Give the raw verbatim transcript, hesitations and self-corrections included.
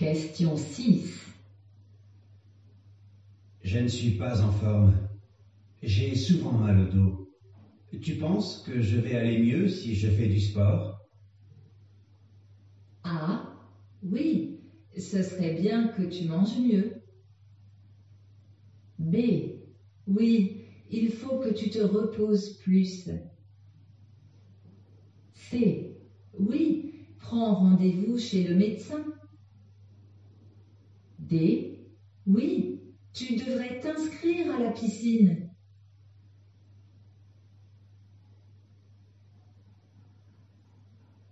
Question six. Je ne suis pas en forme. J'ai souvent mal au dos. Tu penses que je vais aller mieux si je fais du sport? A. Oui, ce serait bien que tu manges mieux. B. Oui, il faut que tu te reposes plus. C. Oui, prends rendez-vous chez le médecin. D. Oui, tu devrais t'inscrire à la piscine.